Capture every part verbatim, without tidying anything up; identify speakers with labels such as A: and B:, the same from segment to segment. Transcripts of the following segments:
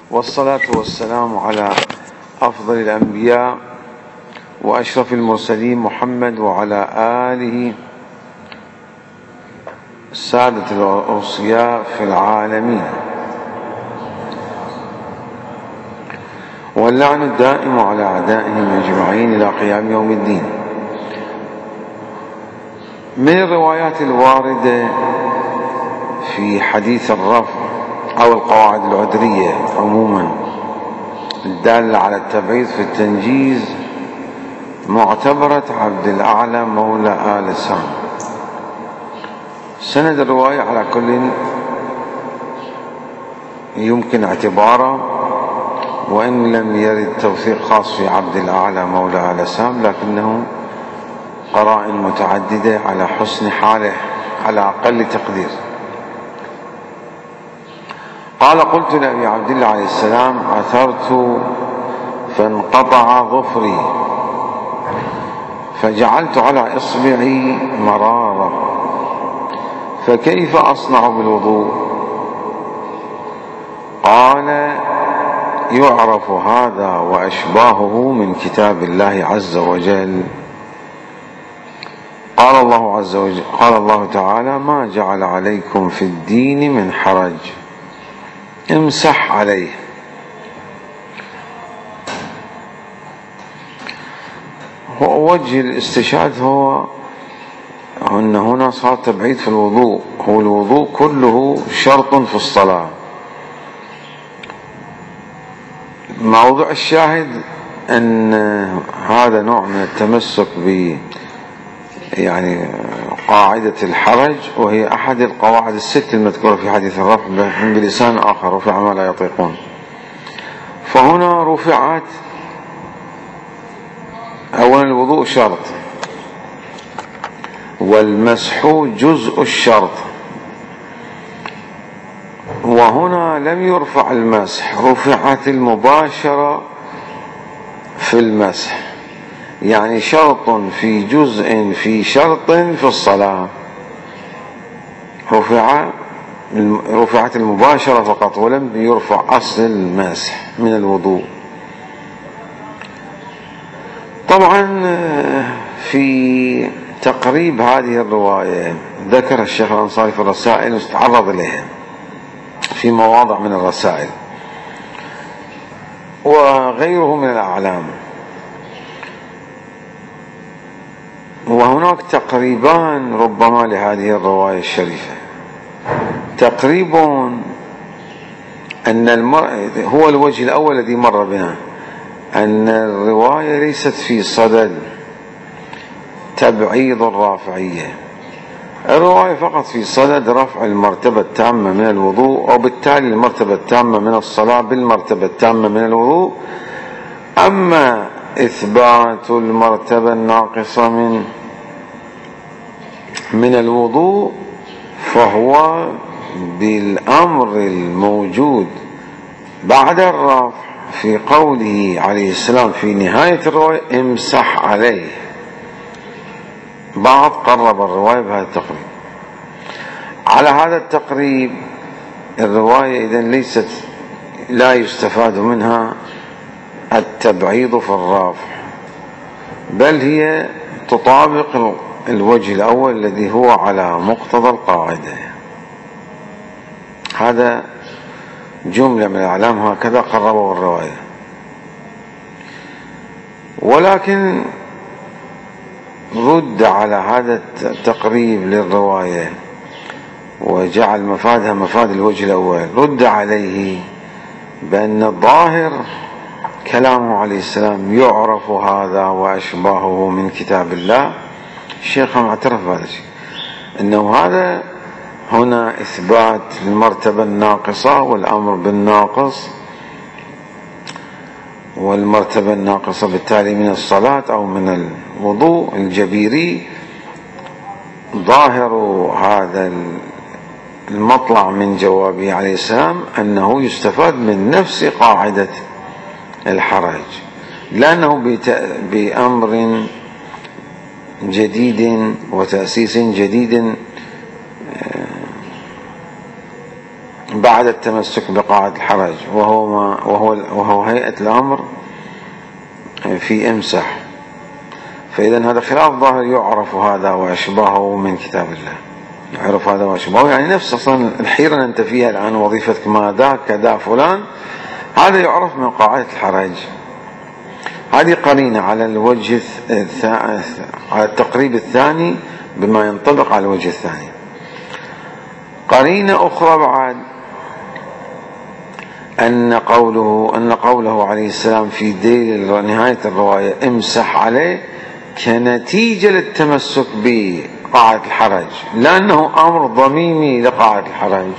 A: والصلاة والسلام على أفضل الأنبياء وأشرف المرسلين محمد وعلى آله السادة الأوصياء في العالمين، واللعن الدائم على أعدائهم أجمعين إلى قيام يوم الدين. من الروايات الواردة في حديث الرفع أو القواعد العذرية عموما الدالة على التبعيض في التنجيز معتبرة عبد الأعلى مولى آل سام. سند الرواية على كل يمكن اعتباره، وإن لم يرد توثيق خاص في عبد الأعلى مولى آل سام، لكنه قرائن متعددة على حسن حاله على أقل تقدير. قال: قلت لأبي عبد الله عليه السلام: عثرت فانقطع ظفري فجعلت على إصبعي مرارة، فكيف أصنع بالوضوء؟ قال: يعرف هذا وأشباهه من كتاب الله عز وجل. قال الله عز وجل قال الله تعالى: ما جعل عليكم في الدين من حرج امسح عليه. ووجه الاستشهاد هو أن هنا صار تبعيد في الوضوء، هو الوضوء كله شرط في الصلاة. موضوع الشاهد أن هذا نوع من التمسك ب يعني قاعدة الحرج، وهي أحد القواعد الست المذكورة في حديث الرفع بلسان آخر: رفع ما لا يطيقون. فهنا رفعت أولا الوضوء شرط، والمسح جزء الشرط، وهنا لم يرفع المسح، رفعت المباشرة في المسح، يعني شرط في جزء في شرط في الصلاة. رفع رفعت المباشرة فقط، ولم يرفع أصل المسح من الوضوء. طبعا في تقريب هذه الرواية ذكر الشيخ الأنصاري في الرسائل واستعرض إليها في مواضع من الرسائل وغيره من الأعلام. وهناك تقريبان ربما لهذه الرواية الشريفة. تقريب أن المر... هو الوجه الأول الذي مر بنا، أن الرواية ليست في صدد تبعيض الرافعية، الرواية فقط في صدد رفع المرتبة التامة من الوضوء، وبالتالي المرتبة التامة من الصلاة بالمرتبة التامة من الوضوء. أما إثبات المرتبة الناقصة من من الوضوء فهو بالأمر الموجود بعد الرفع في قوله عليه السلام في نهاية الرواية: امسح عليه. بعض قرب الرواية بهذا التقريب. على هذا التقريب الرواية إذن ليست لا يستفاد منها التبعيض في الرافع، بل هي تطابق الوجه الأول الذي هو على مقتضى القاعدة. هذا جملة من الأعلام هكذا قربوا الرواية. ولكن رد على هذا التقريب للرواية وجعل مفادها مفاد الوجه الأول، رد عليه بأن الظاهر كلامه عليه السلام: يعرف هذا وأشباهه من كتاب الله. الشيخ اعترف بهذا الشيء، أنه هذا هنا إثبات المرتبة الناقصة والأمر بالناقص، والمرتبة الناقصة بالتالي من الصلاة أو من الوضوء الجبيري. ظاهر هذا المطلع من جوابه عليه السلام أنه يستفاد من نفس قاعدة الحرج، لأنه بأمر جديد وتأسيس جديد بعد التمسك بقاعدة الحرج، وهو ما وهو وهو هيئة الأمر في امسح. فإذا هذا خلاف ظاهر يعرف هذا وأشباهه من كتاب الله، يعرف هذا وأشباهه، يعني نفس أصلا الحيرة اللي أنت فيها الآن، وظيفتك ما ذاك كذا فلان، هذا يعرف من قاعدة الحرج. هذه قرينة على الوجه على التقريب الثاني بما ينطبق على الوجه الثاني. قرينة أخرى بعد أن قوله أن قوله عليه السلام في ديل نهاية الرواية امسح عليه كنتيجة للتمسك بقاعدة الحرج، لأنه أمر ضميمي لقاعدة الحرج.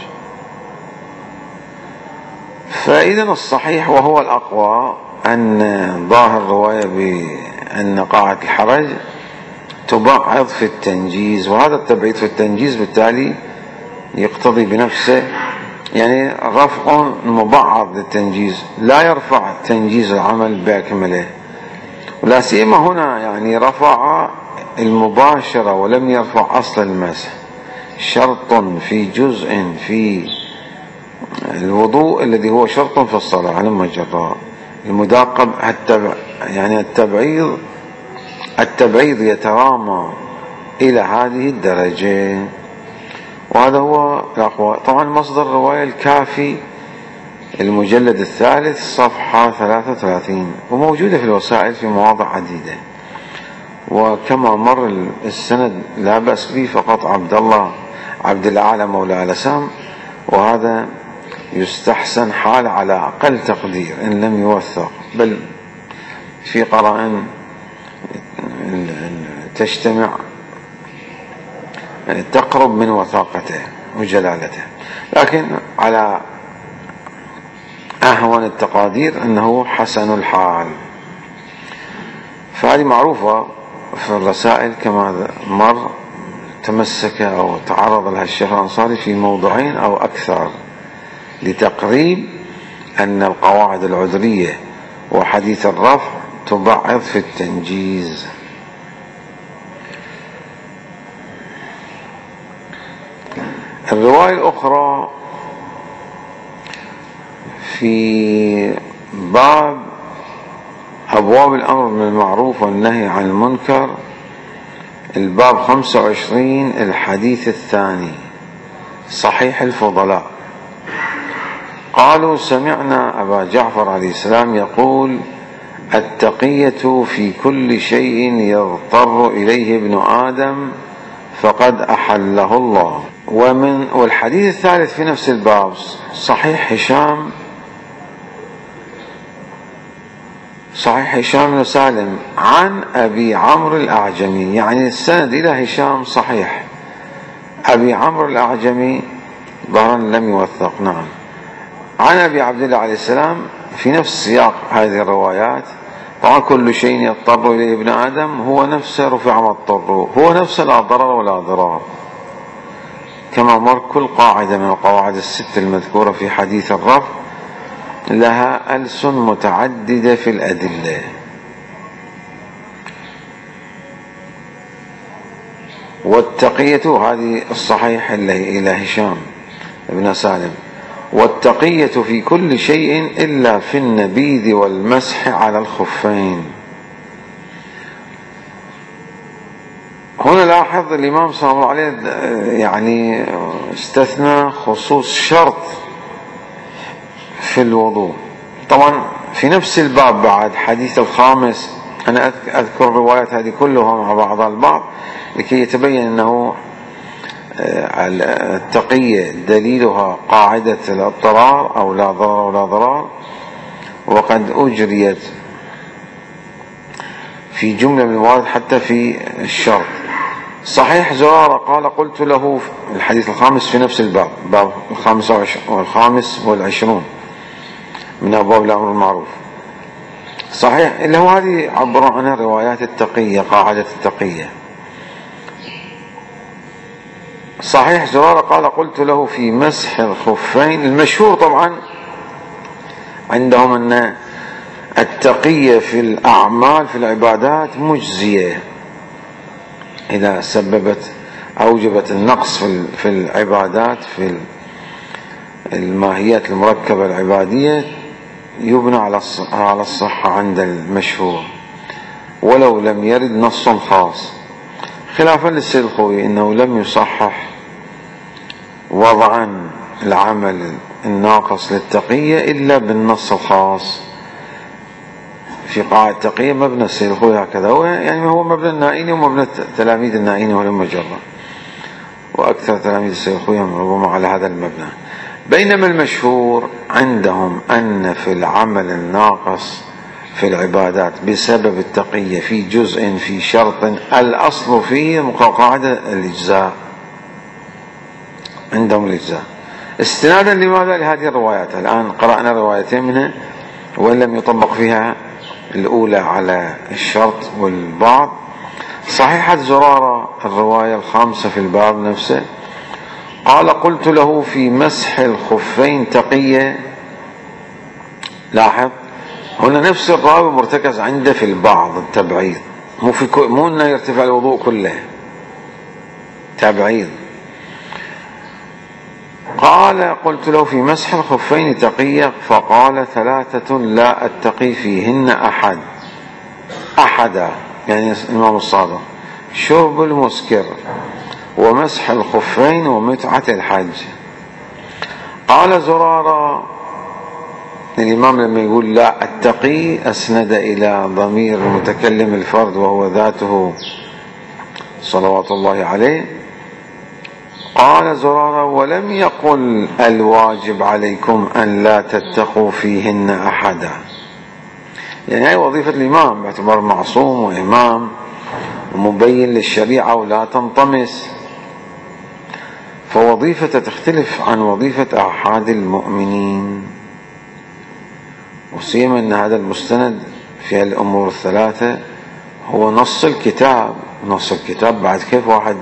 A: فإذا الصحيح وهو الأقوى أن ظاهر الرواية بأن قاعدة الحرج تبعض في التنجيز، وهذا التبعيض في التنجيز بالتالي يقتضي بنفسه يعني رفع مبعض للتنجيز، لا يرفع تنجيز العمل بأكمله، ولا سيما هنا يعني رفع المباشرة ولم يرفع أصل المسح. شرط في جزء في الوضوء الذي هو شرط في الصلاة على ما جرى المداقب، التبع يعني التبعيض التبعيض يترامى إلى هذه الدرجة، وهذا هو الأقوى. طبعا مصدر الرواية الكافي المجلد الثالث صفحة ثلاثة وثلاثين، وموجودة في الوسائل في مواضع عديدة، وكما مر السند لا بأس به، فقط عبد الله عبد الأعلى مولى آل سام، وهذا يستحسن حال على أقل تقدير إن لم يوثق، بل في قرائن تجتمع تقرب من وثاقته وجلالته، لكن على أهون التقادير أنه حسن الحال. فهذه معروفة في الرسائل كما مر، تمسك أو تعرض لها الشيخ الأنصاري في موضوعين أو أكثر لتقريب أن القواعد العذرية وحديث الرفع تبعض في التنجيز. الرواية الأخرى في باب أبواب الأمر بالمعروف والنهي عن المنكر، الباب خمسة وعشرين، الحديث الثاني، صحيح الفضلاء. قالوا سمعنا أبا جعفر عليه السلام يقول التقية في كل شيء يضطر إليه ابن آدم فقد أحله الله. ومن والحديث الثالث في نفس الباب صحيح هشام صحيح هشام بن سالم عن أبي عمرو الأعجمي، يعني السند إلى هشام صحيح، أبي عمرو الأعجمي ظاهرا لم يوثق، نعم، عن أبي عبد الله عليه السلام في نفس سياق هذه الروايات. طبعا كل شيء يضطر إليه ابن آدم هو نفسه رفع ما اضطر، هو نفسه لا ضرر ولا ضرار، كما مر كل قاعدة من القواعد الست المذكورة في حديث الرفع لها ألسن متعددة في الأدلة. والتقية هذه الصحيح إلى هشام بن سالم، والتقية في كل شيء إلا في النبيذ والمسح على الخفين. هنا لاحظ الإمام صلى الله عليه يعني استثنى خصوص شرط في الوضوء. طبعا في نفس الباب بعد حديث الخامس، أنا أذكر الروايات هذه كلها مع بعضها البعض لكي يتبين أنه التقية دليلها قاعدة الاضطرار أو لا ضرر ولا ضرار، وقد أجريت في جملة من الموارد حتى في الشرط. صحيح زرارة قال قلت له الحديث الخامس في نفس الباب، باب الخامس والخامس والعشرون من أبواب الأمر المعروف. صحيح اللي هو هذه عبر عنها روايات التقية، قاعدة التقية. صحيح زرارة قال قلت له في مسح الخفين. المشهور طبعا عندهم أن التقية في الأعمال في العبادات مجزية إذا سببت أوجبت النقص في في العبادات في الماهيات المركبة العبادية يبنى على الصحة عند المشهور ولو لم يرد نص خاص، خلافا للسيد الخوئي إنه لم يصحح وضعا العمل الناقص للتقية إلا بالنص الخاص. في قاعدة التقية مبنى السيد الخوئي هكذا، يعني هو مبنى النائيني ومبنى تلاميذ النائيني ولم جرة، وأكثر تلاميذ السيد الخوئي ربما على هذا المبنى. بينما المشهور عندهم أن في العمل الناقص في العبادات بسبب التقية في جزء في شرط الأصل فيه قاعدة الإجزاء، عندهم الإجزاء استنادا لماذا؟ لهذه الروايات. الآن قرأنا روايتين منها وإن لم يطبق فيها الأولى على الشرط والبعض. صحيحة زرارة الرواية الخامسة في الباب نفسه قال قلت له في مسح الخفين تقية. لاحظ هنا نفس الراوي مرتكز عنده في البعض التبعيض، مو في مو انه يرتفع الوضوء كله، تبعيض. قال قلت له في مسح الخفين تقية، فقال ثلاثة لا أتقي فيهن أحد أحدا، يعني الإمام الصادق، شرب المسكر ومسح الخفين ومتعة الحج. قال زرارة الإمام لما يقول لا أتقي أسند إلى ضمير المتكلم الفرد وهو ذاته صلوات الله عليه. قال زرارة ولم يقل الواجب عليكم أن لا تتقوا فيهن أحدا، يعني هي وظيفة الإمام باعتبار معصوم وإمام ومبين للشريعة ولا تنطمس، فوظيفته تختلف عن وظيفة أحد المؤمنين، وسيما أن هذا المستند في الأمور الثلاثة هو نص الكتاب. نص الكتاب بعد كيف واحد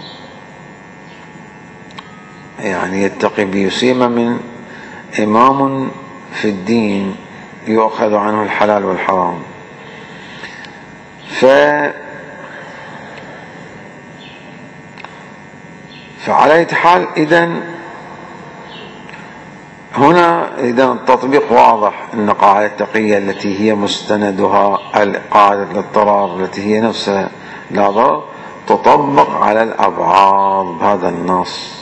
A: يعني يتقي به؟ سيما من إمام في الدين يؤخذ عنه الحلال والحرام. ف فعلى أي حال إذن هنا إذا التطبيق واضح أن قاعدة التقية التي هي مستندها قاعدة الاضطرار التي هي نفسها لا ضرر تطبق على الأبعاض بهذا النص،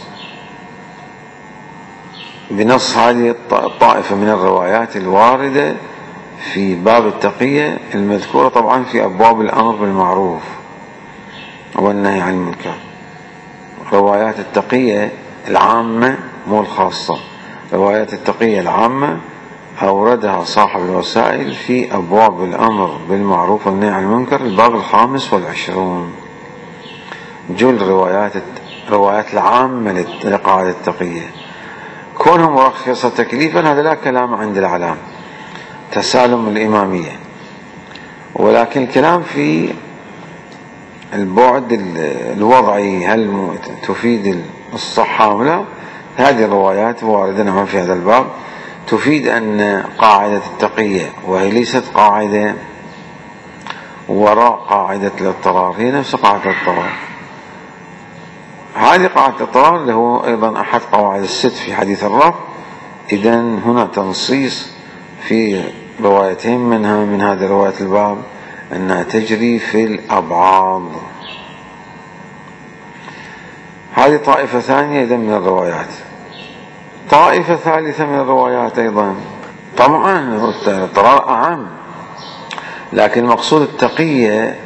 A: بنص هذه الطائفة من الروايات الواردة في باب التقية المذكورة طبعا في أبواب الأمر بالمعروف والنهي عن المنكر. روايات التقية العامة مو الخاصة، روايات التقية العامة أوردها صاحب الوسائل في أبواب الأمر بالمعروف والنهي عن المنكر الباب الخامس والعشرون. جل روايات روايات العامة لقاعدة التقية كونها مرخصة تكليفا هذا لا كلام عند العلام، تسالم الإمامية، ولكن الكلام في البعد الوضعي هل تفيد الصحة أم لا. هذه الروايات واردة نعم في هذا الباب تفيد أن قاعدة التقية وهي ليست قاعدة وراء قاعدة الاضطرار، هي نفس قاعدة الاضطرار. هذه قاعدة الاضطرار اللي هو أيضا أحد قواعد الست في حديث الرفع. إذن هنا تنصيص في روايتين منها من هذه رواية الباب أنها تجري في الأبعاض. هذه طائفة ثانية إذن من الروايات. طائفة ثالثة من الروايات أيضا طبعا الاضطرار أعم، لكن المقصود التقية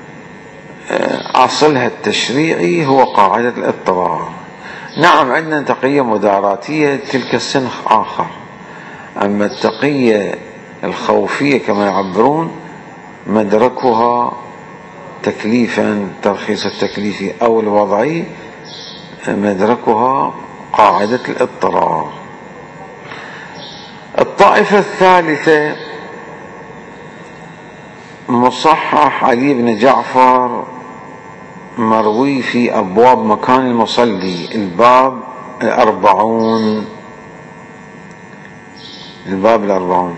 A: أصلها التشريعي هو قاعدة الاضطرار. نعم عندنا تقية مداراتية تلك السنخ آخر، أما التقية الخوفية كما يعبرون مدركها تكليفا ترخيص التكليفي أو الوضعي مدركها قاعدة الاضطرار. الطائفة الثالثة مصحح علي بن جعفر مروي في أبواب مكان المصلي الباب الأربعون، الباب الأربعون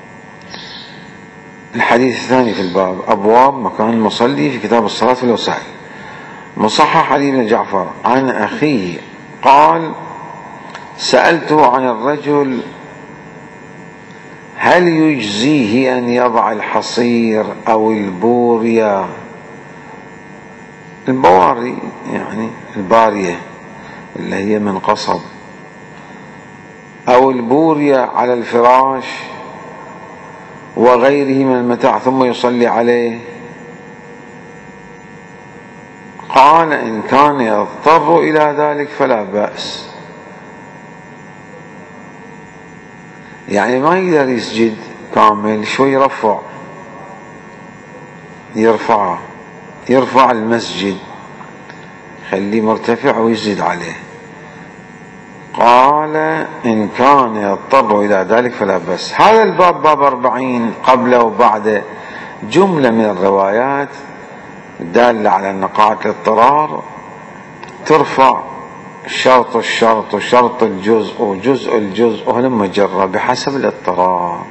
A: الحديث الثاني في الباب أبواب مكان المصلي في كتاب الصلاة في الوسائل. مصحح علي بن جعفر عن أخيه قال سألته عن الرجل هل يجزيه أن يضع الحصير أو البورية، البواري يعني البارية اللي هي من قصب، أو البورية على الفراش وغيره من المتاع ثم يصلي عليه؟ قال إن كان يضطر إلى ذلك فلا بأس. يعني ما يقدر يسجد كامل، شوي يرفع يرفع يرفع المسجد، خليه مرتفع ويسجد عليه. قال إن كان يضطر إلى ذلك فلا بأس. هذا الباب باب أربعين قبله وبعده جملة من الروايات دالة على أن قاعدة الاضطرار ترفع شرط الشرط وشرط الجزء وجزء الجزء وهلم جرة بحسب الاضطرار،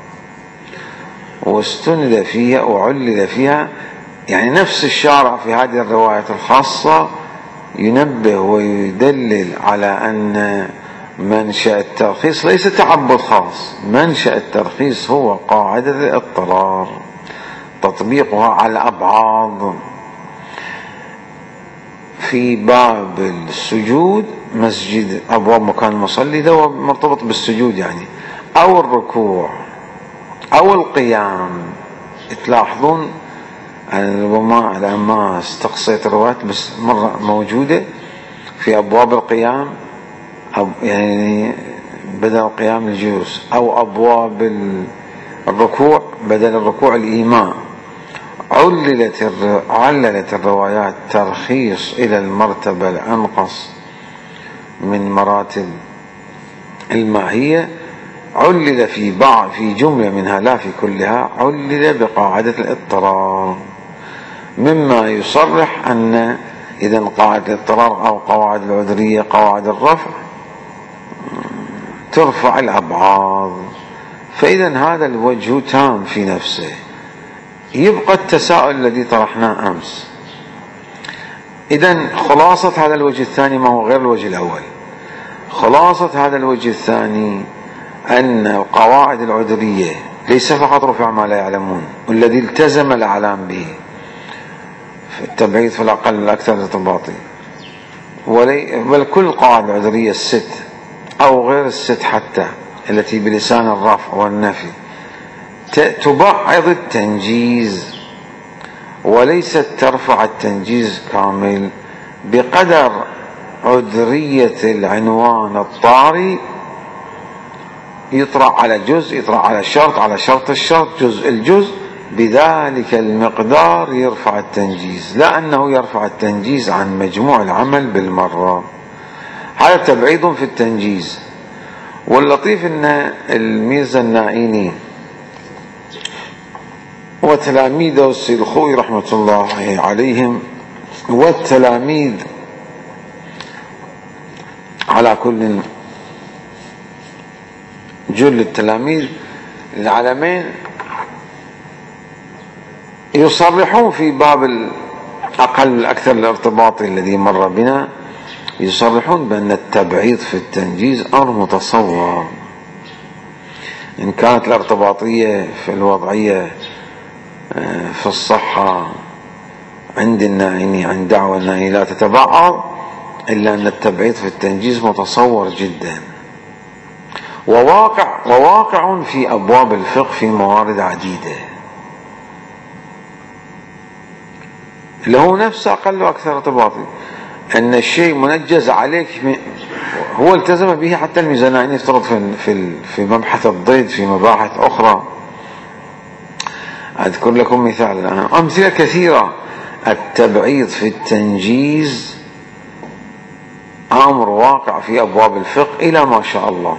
A: واستند فيها وعلل فيها. يعني نفس الشارع في هذه الروايات الخاصة ينبه ويدلل على أن منشأ الترخيص ليس تعبد خاص، منشأ الترخيص هو قاعدة الاضطرار تطبيقها على الأبعاد. في باب السجود مسجد أبواب مكان المصلي ده مرتبط بالسجود يعني، أو الركوع أو القيام. تلاحظون أنا ربما الآن ما استقصيت الروايات بس مرة موجودة في أبواب القيام، أو يعني بدل القيام الجلوس، أو أبواب الركوع بدل الركوع الإيماء. عللت عللت الروايات ترخيص إلى المرتبة الأنقص من مراتب الماهية، علل في بعض في جملة منها لا في كلها، علل بقاعدة الاضطرار، مما يصرح أن إذا قاعدة الاضطرار أو قواعد العذرية قواعد الرفع ترفع الأبعاد. فإذا هذا الوجه تام في نفسه. يبقى التساؤل الذي طرحناه أمس. إذن خلاصة هذا الوجه الثاني ما هو غير الوجه الأول. خلاصة هذا الوجه الثاني أن القواعد العذرية ليس فقط رفع ما لا يعلمون والذي التزم الأعلام به في التبعيض في الأقل الأكثر ارتباطي، بل كل القواعد العذرية الست أو غير الست حتى التي بلسان الرفع والنفي تبعض التنجيز وليست ترفع التنجيز كامل بقدر عذرية العنوان الطاري. يطرح على جزء، يطرح على شرط، على شرط الشرط، جزء الجزء، بذلك المقدار يرفع التنجيز، لا أنه يرفع التنجيز عن مجموع العمل بالمرة. هذا تبعيض في التنجيز. واللطيف أن الميرزا النائيني وتلاميذه السيد الخوئي رحمة الله عليهم والتلاميذ على كل جل التلاميذ العالمين يصرحون في باب الأقل الأكثر الارتباطي الذي مر بنا، يصرحون بأن التبعيض في التنجيز أمر متصور. إن كانت الارتباطية في الوضعية في الصحة عند النائني عند دعوة النائني لا تتبعض، إلا أن التبعيض في التنجيز متصور جدا وواقع وواقع في أبواب الفقه في موارد عديدة، اللي هو نفسه أقل وأكثر ارتباطي. أن الشيء منجز عليك هو التزم به حتى الميزانيين يفترض في في مبحث الضيد في مباحث أخرى. أذكر لكم مثال الآن، أمثلة كثيرة. التبعيض في التنجيز أمر واقع في أبواب الفقه إلى ما شاء الله،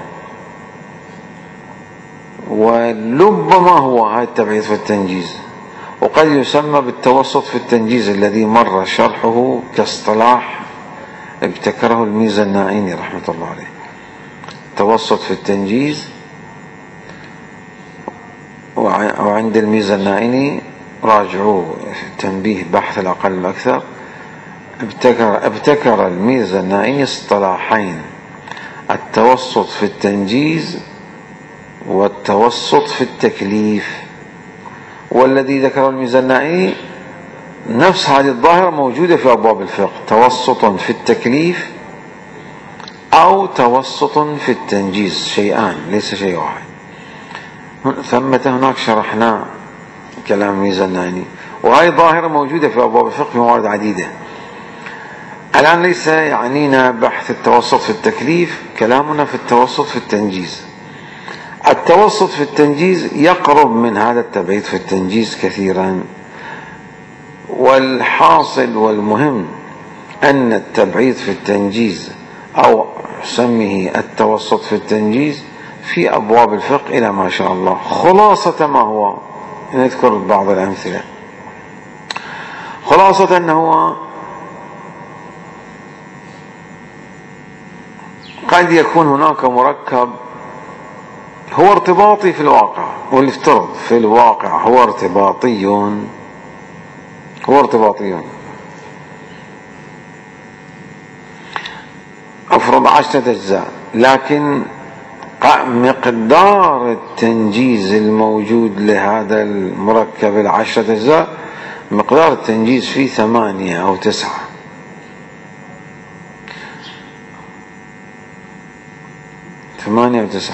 A: ولربما هو هذا التبعيض في التنجيز وقد يسمى بالتوسط في التنجيز الذي مر شرحه كاصطلاح ابتكره الميرزا النائيني رحمة الله عليه. توسط في التنجيز، وعند الميرزا النائيني راجعوا تنبيه بحث الأقل الأكثر، ابتكر, ابتكر الميرزا النائيني اصطلاحين: التوسط في التنجيز والتوسط في التكليف. والذي ذكره الميزانائي نفس هذه الظاهرة موجودة في أبواب الفقه، توسط في التكليف أو توسط في التنجيز، شيئان ليس شيء واحد. ثمة هناك شرحنا كلام الميزانائي، وهي ظاهرة موجودة في أبواب الفقه في موارد عديدة. الآن ليس يعنينا بحث التوسط في التكليف، كلامنا في التوسط في التنجيز. التوسط في التنجيز يقرب من هذا التبعيد في التنجيز كثيرا، والحاصل والمهم أن التبعيد في التنجيز أو سميه التوسط في التنجيز في أبواب الفقه إلى ما شاء الله. خلاصة ما هو، نذكر بعض الأمثلة. خلاصة أنه قد يكون هناك مركب هو ارتباطي في الواقع، ولنفترض في الواقع هو ارتباطي هو ارتباطي أفرض عشرة أجزاء، لكن مقدار التنجيز الموجود لهذا المركب العشرة أجزاء مقدار التنجيز فيه ثمانية أو تسعة، ثمانية أو تسعة،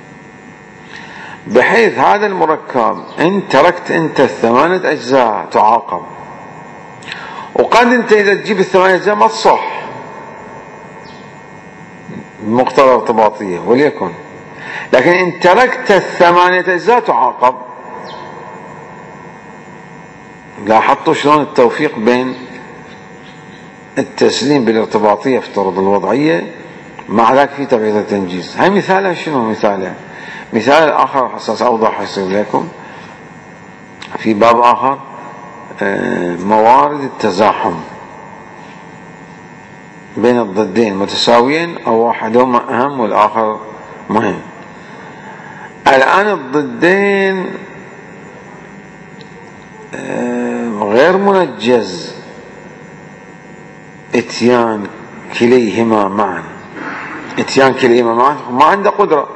A: بحيث هذا المركب إن تركت أنت الثمانية أجزاء تعاقب، وقد أنت إذا تجيب الثمانية أجزاء ما تصح بمقتضى ارتباطية وليكن، لكن إن تركت الثمانية أجزاء تعاقب. لاحظتوا شلون التوفيق بين التسليم بالارتباطية افترض الوضعية مع ذلك في تبعيض التنجيز. هاي مثالها شنو؟ مثالها مثال الآخر حساس أوضح يصير لكم في باب آخر، موارد التزاحم بين الضدين متساويين أو واحدهما أهم والآخر مهم. الآن الضدين غير منجز اتيان كليهما معا، اتيان كليهما معا ما عنده قدرة،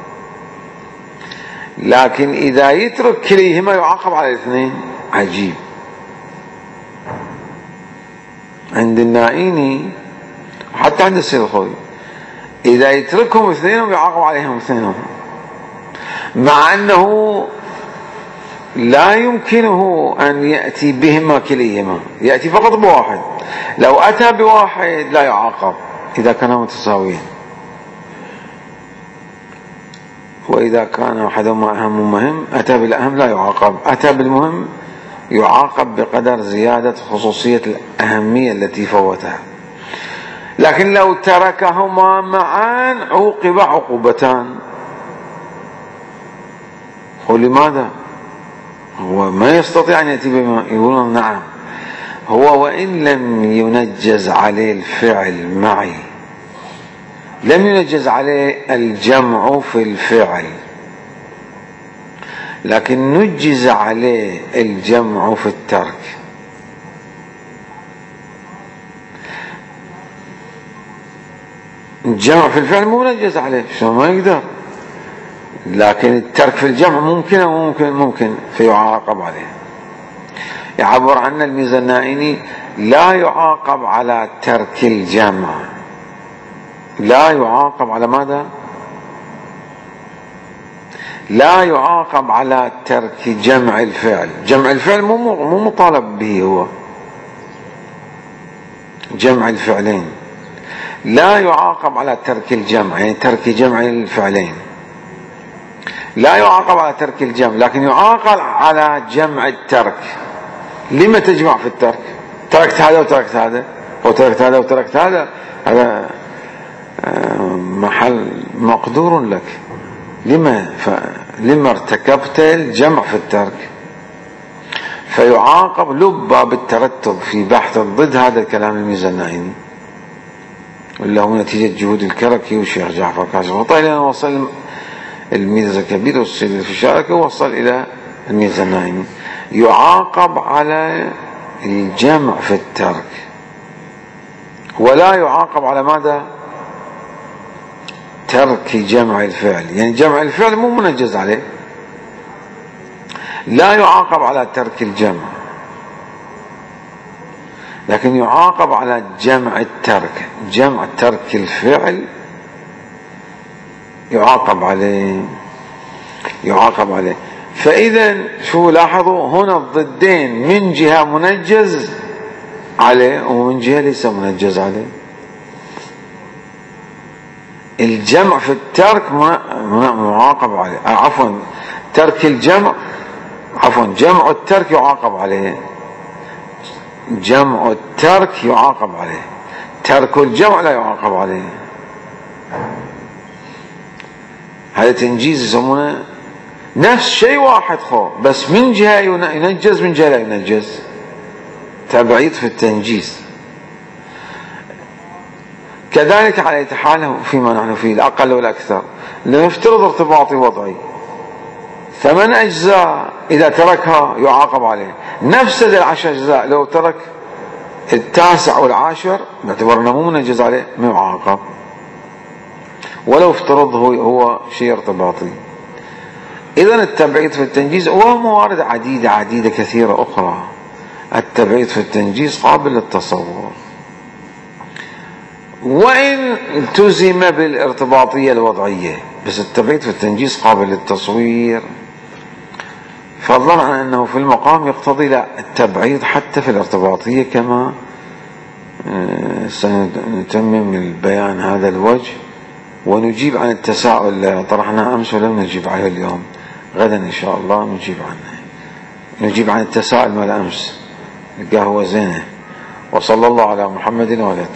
A: لكن إذا يترك كليهما يعاقب على الاثنين. عجيب. عند النائيني حتى عند السيد الخوي إذا يتركهم اثنينهم يعاقب عليهم اثنينهم، مع أنه لا يمكنه أن يأتي بهما كليهما، يأتي فقط بواحد. لو أتى بواحد لا يعاقب إذا كانا متساويين، وإذا كان أحدهما أهم ومهم أتى بالأهم لا يعاقب، أتى بالمهم يعاقب بقدر زيادة خصوصية الأهمية التي فوتها. لكن لو تركهما معا عوقب عقوبتان. ولماذا؟ هو ما يستطيع أن يأتي بما يقولون نعم، هو وإن لم ينجز عليه الفعل معي، لم ينجز عليه الجمع في الفعل، لكن نجز عليه الجمع في الترك. الجمع في الفعل مو منجز عليه، شو ما يقدر، لكن الترك في الجمع ممكن أو ممكن ممكن فيعاقب عليه. يعبر عن الميزانائي لا يعاقب على ترك الجمع، لا يعاقب على ماذا؟ لا يعاقب على ترك جمع الفعل. جمع الفعل مو مو مطالب به، هو جمع الفعلين. لا يعاقب على ترك الجمع، يعني ترك جمع الفعلين لا يعاقب على ترك الجمع، لكن يعاقب على جمع الترك. لما تجمع في الترك؟ تركت هذا وتركت هذا وتركت هذا وتركت هذا، هذا محل مقدور لك. لما ف... لما ارتكبت الجمع في الترك؟ فيعاقب. لب بالترتب في بحث الضد هذا الكلام الميزانائي، اللي هو نتيجة جهود الكركي والشيخ جعفر كاشف الغطاء إلى أن وصل الميزة الكبير والسيد الفشاركي ووصل إلى الميزانائي. يعاقب على الجمع في الترك، ولا يعاقب على ماذا؟ ترك جمع الفعل، يعني جمع الفعل مو منجز عليه، لا يعاقب على ترك الجمع، لكن يعاقب على جمع الترك. جمع ترك الفعل يعاقب عليه يعاقب عليه فإذا شو لاحظوا هنا الضدين، من جهة منجز عليه ومن جهة ليس منجز عليه. الجمع في الترك معاقب عليه، عفوا ترك الجمع عفوا جمع الترك يعاقب عليه، جمع الترك يعاقب عليه، ترك الجمع لا يعاقب عليه. هذا تنجيز يسمونه نفس شيء واحد خو، بس من جهة ينجز من جهة لا ينجز، تبعيض في التنجيز. كذلك على أي حال فيما نحن فيه الأقل والأكثر، لنفترض ارتباطي وضعي ثمان أجزاء، إذا تركها يعاقب عليه، نفس العشر أجزاء لو ترك التاسع والعاشر باعتبارنا مو منجز عليه ما يعاقب، ولو افترض هو, هو شيء ارتباطي. إذا التبعيض في التنجيز وهو موارد عديدة عديدة كثيرة أخرى. التبعيض في التنجيز قابل للتصور، وإن التزم بالارتباطية الوضعية، بس التبعيض في التنجيز قابل للتصوير، فضلا عن أنه في المقام يقتضي لا التبعيض حتى في الارتباطية، كما سنتمم البيان هذا الوجه ونجيب عن التساؤل اللي طرحناه أمس ولم نجيب عليه اليوم. غدا إن شاء الله نجيب عنه، نجيب عن التساؤل مال أمس، القهوة زينة. وصلى الله على محمد وعلى